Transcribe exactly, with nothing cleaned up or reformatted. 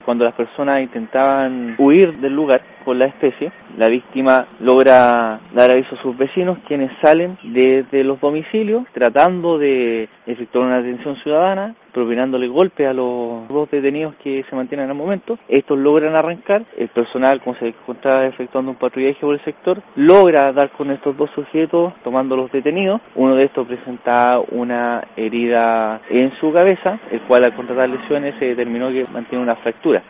cuando las personas intentaban huir del lugar con la especie, la víctima logra dar aviso a sus vecinos, quienes salen desde los domicilios tratando de efectuar una detención ciudadana, propinándole golpes a los dos detenidos que se mantienen al momento. Estos logran arrancar, el personal, como se encontraba efectuando un patrullaje por el sector, logra dar con estos dos sujetos tomando los detenidos. Uno de estos presenta una herida en su cabeza, el cual al contratar lesiones se determinó que mantiene una fractura.